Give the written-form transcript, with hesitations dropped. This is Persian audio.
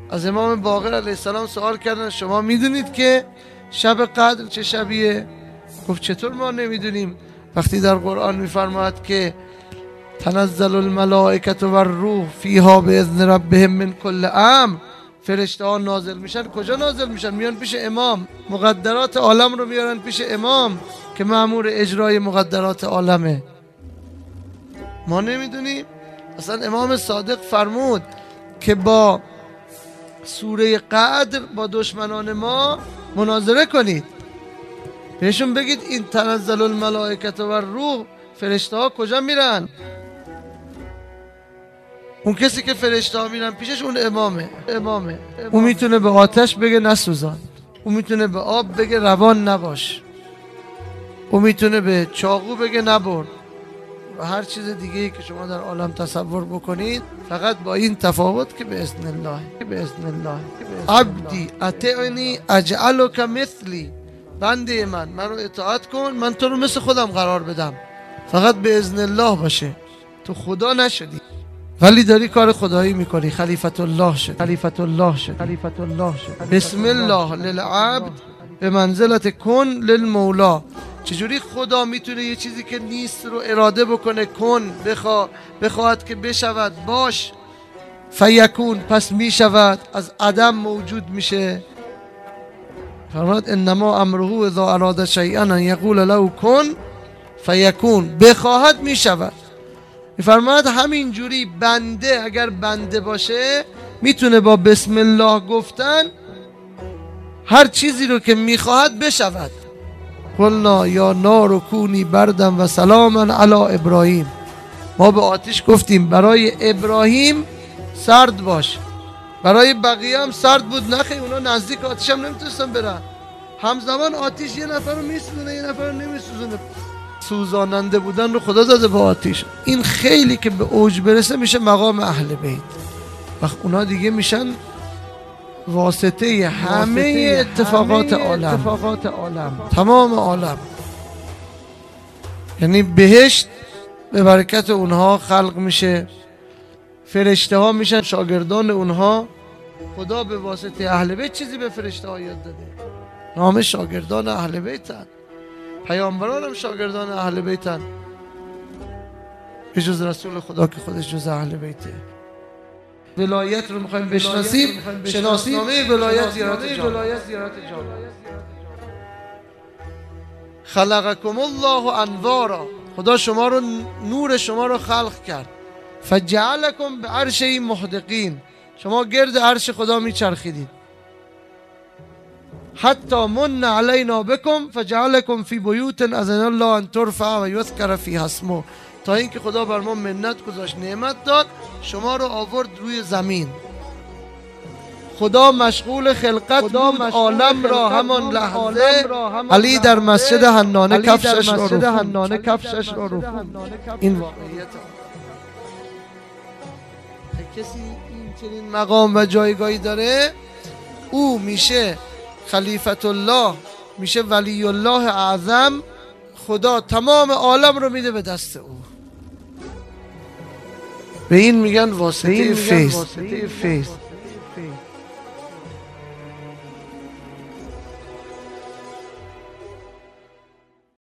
از امام باقر علیه السلام سوال کردن شما میدونید که شب قدر چه شبیه؟ گفت چطور ما نمیدونیم وقتی در قرآن میفرماید که تنزل الملائکة و الروح فیها باذن ربهم من کل امر، فرشته ها نازل میشن. کجا نازل میشن؟ میان پیش امام، مقدرات عالم رو میارن پیش امام که مأمور اجرای مقدرات عالمه. ما نمیدونیم. اصلا امام صادق فرمود که با سوره قدر با دشمنان ما مناظره کنید، بهشون بگید این تنزل الملائکة و الروح، فرشته ها کجا میرن؟ اون کسی که فرشته ها میرن پیشش اون امامه. اون میتونه به آتش بگه نسوزان، اون میتونه به آب بگه روان نباش، اون میتونه به چاقو بگه نبر و هر چیز دیگه ای که شما در عالم تصور بکنید، فقط با این تفاوت که به اذن الله. عبدی اطعنی اجعلک مثلی، بنده من رو اطاعت کن، من تو رو مثل خودم قرار بدم، فقط به اذن الله باشه، تو خدا نشدی ولی داری کار خدایی میکنی، خلیفت الله شد. بسم الله للعبد به منزلت کن للمولا. چجوری خدا میتونه یه چیزی که نیست رو اراده بکنه کن، بخواهد که بشود باش، فیکون پس میشود، از عدم موجود میشه. فرمود انما امره اذا اراد شیئا ان یقول له کن فیکون، بخواهد میشود. میفرماید همین جوری بنده اگر بنده باشه میتونه با بسم الله گفتن هر چیزی رو که میخواهد بشود. قلنا یا نار کونی بردا و سلاما علی ابراهیم، ما به آتش گفتیم برای ابراهیم سرد باش، برای بقیه هم سرد بود. نخیر، اونا نزدیک آتش هم نمیتونستن برن، همزمان آتش یه نفر رو میسوزونه یه نفر رو نمیسوزونه. سوزاننده بودن رو خدا داده به آتش. این خیلی که به اوج برسه میشه مقام اهل بیت، وقت اونا دیگه میشن واسطه همه اتفاقات عالم، تمام عالم. یعنی بهشت به برکت اونها خلق میشه، فرشته ها میشن شاگردان اونها. خدا به واسطه اهل بیت چیزی به فرشته ها یاد داده، نام شاگردان اهل بیتن، پیامبران هم شاگردان اهل بیتن، به جز رسول خدا که خودش جز اهل بیته. ولایت رو میخوایم بشناسیم، شناسنامه ولایت زیارت جان. خلقکم الله انوارا، خدا شما رو، نور شما رو خلق کرد. فجعلکم به عرشه محدقین، شما گرد عرش خدا میچرخیدید. حتی من علینا بکم فجعلکم فی بیوت اذن الله ان ترفع و یذکر فیها اسمه، تا اینکه خدا بر ما منت گذاشت، نعمت داد، شما رو آورد روی زمین. خدا مشغول خلقت بود عالم را، همان لحظه علی در مسجد حنانه کفشش را رفت. این واقعیت کسی این چنین مقام و جایگاهی داره، او میشه خلیفت الله، میشه ولی الله اعظم. خدا تمام عالم رو میده به دست او. به این میگن واسطه فیض.